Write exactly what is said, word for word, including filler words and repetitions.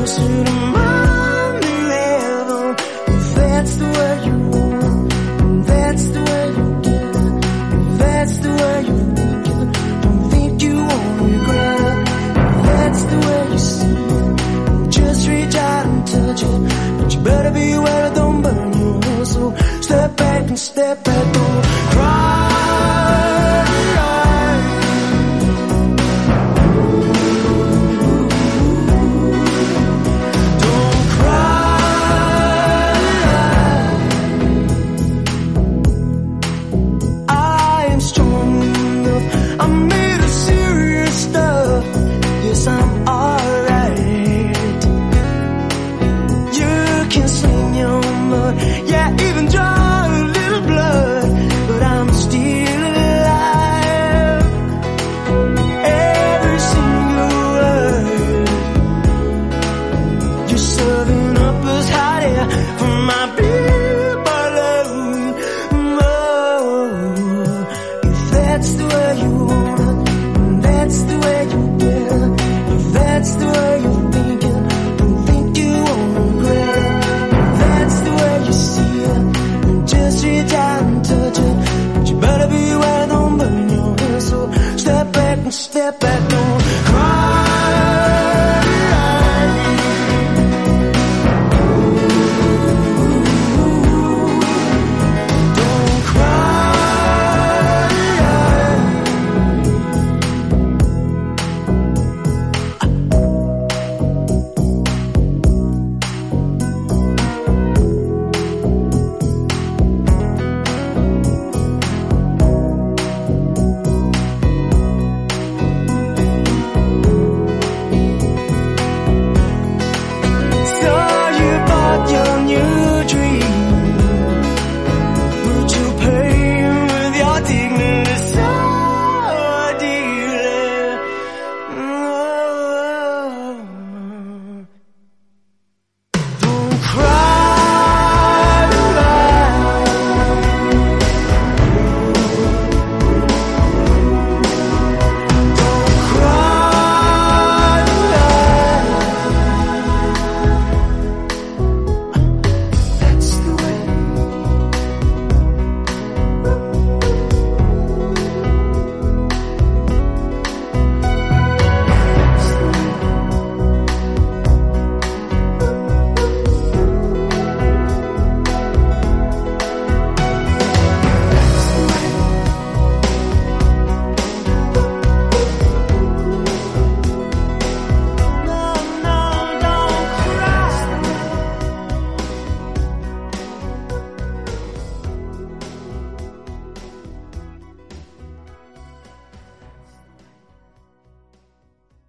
closer to mommy level. If that's the way you want, if that's the way you get it, if that's the way you think it, don't think you won't regret it. If that's the way you see it, just reach out and touch it. But you better be aware it don't burn you. So step back and step back, don't cry.